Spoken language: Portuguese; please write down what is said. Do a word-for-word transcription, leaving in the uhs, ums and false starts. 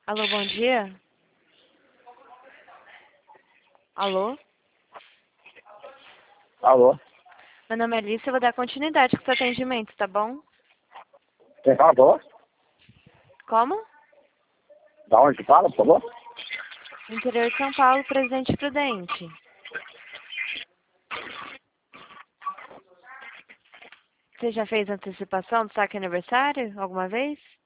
Alô, bom dia? Alô? Alô? Meu nome é Alice, eu vou dar continuidade com o seu atendimento, tá bom? Quem fala, por favor? Como? Da onde fala, por favor? Interior de São Paulo, Presidente Prudente. Você já fez antecipação do saque aniversário alguma vez?